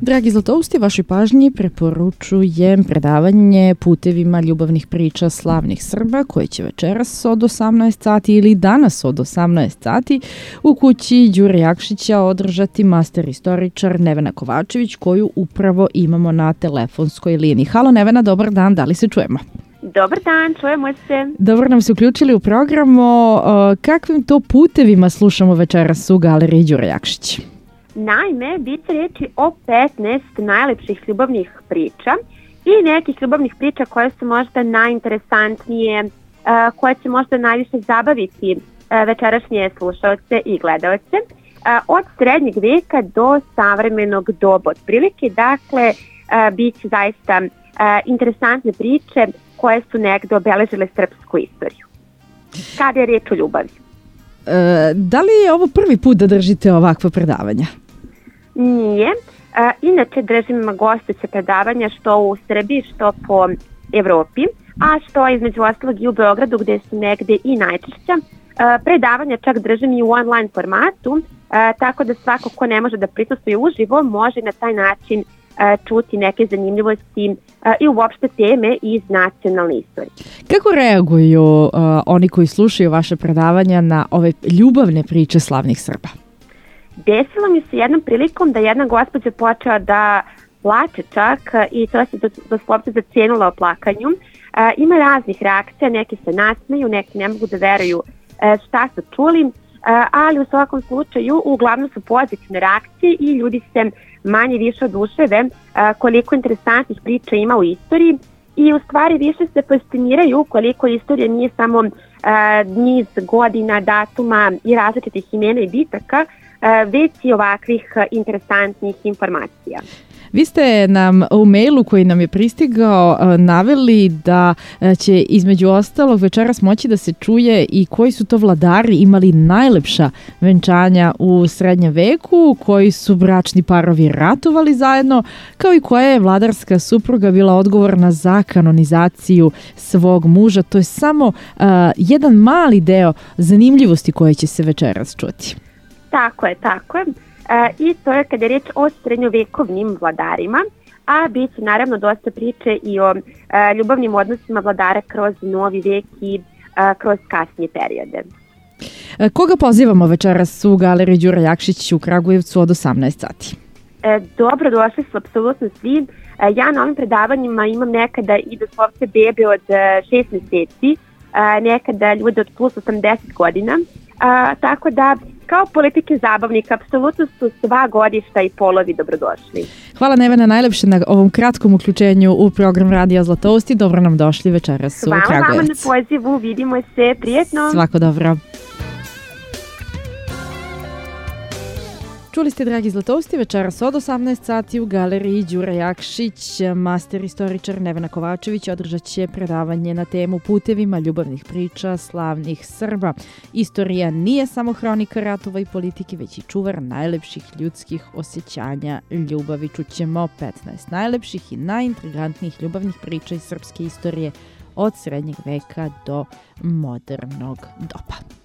Dragi Zlatousti, vašoj pažnji preporučujem predavanje Putevima ljubavnih priča slavnih Srba koje će večeras od 18 sati ili danas od 18 sati u kući Đure Jakšića održati master istoričar Nevena Kovačević koju upravo imamo na telefonskoj liniji. Halo Nevena, dobar dan, da li se čujemo? Dobar dan, čujemo se. Dobro nam se uključili u program. Kakvim to putevima slušamo večeras u galeriji Đure Jakšić? Naime, bit će reći o 15 najlepših ljubavnih priča i nekih ljubavnih priča koje su možda najinteresantnije, koje će možda najviše zabaviti večerašnje slušaoce i gledaoce. Od srednjeg veka do savremenog doba otprilike, dakle, bit će zaista interesantne priče koje su negde obeležile srpsku istoriju. Kada je reč o ljubavi? Da li je ovo prvi put da držite ovakva predavanja? Nije. Inače držim gostujuće predavanja što u Srbiji, što po Evropi, a što između ostalog i u Beogradu gde su negde i najčešća. Predavanja čak držim i u online formatu, tako da svako ko ne može da prisustvuje uživo može na taj način čuti neke zanimljivosti i uopšte teme iz nacionalne istorije. Kako reaguju oni koji slušaju vaše predavanja na ove ljubavne priče slavnih Srba? Desilo mi se jednom prilikom da jedna gospođa počela da plače čak i to se doslovce zacijenula o plakanju. Ima raznih reakcija, neki se nasmeju, neki ne mogu da veruju šta su čuli, ali u svakom slučaju uglavnom su pozitivne reakcije i ljudi se manje više oduševe koliko interesantnih priča ima u istoriji i u stvari više se fasciniraju koliko istorija nije samo niz godina, datuma i različitih imena i bitaka, već i ovakvih interesantnih informacija. Vi ste nam u mailu koji nam je pristigao naveli da će između ostalog večeras moći da se čuje i koji su to vladari imali najlepša venčanja u srednjem veku, koji su bračni parovi ratovali zajedno, kao i koja je vladarska supruga bila odgovorna za kanonizaciju svog muža. To je samo jedan mali deo zanimljivosti koje će se večeras čuti. Tako je. I to je kada je reč o srednjovekovnim vladarima, a bit će naravno dosta priče i o ljubavnim odnosima vladara kroz novi vek i kroz kasnije periode. Koga pozivamo večeras u galeriji Đure Jakšić u Kragujevcu od 18 sati? Dobro, došli su apsolutno svi. Ja na ovim predavanjima imam nekada i doslovce bebe od 6 meseci, nekada ljude od plus 80 godina, tako da kao politike zabavnika, apsolutno su sva godišta i polovi dobrodošli. Hvala Nevena najlepše na ovom kratkom uključenju u program Radija Zlatousti. Dobro nam došli večeras u Kragujevac. Hvala vama na pozivu, vidimo se, prijetno. Svako dobro. Čuli ste, dragi Zlatousti, večeras od 18 sati u galeriji Đure Jakšić. Master istoričar Nevena Kovačević održat će predavanje na temu Putevima ljubavnih priča slavnih Srba. Istorija nije samo hronika ratova i politike, već i čuvar najlepših ljudskih osjećanja ljubavi. Čućemo 15 najlepših i najintrigantnijih ljubavnih priča iz srpske istorije od srednjeg veka do modernog doba.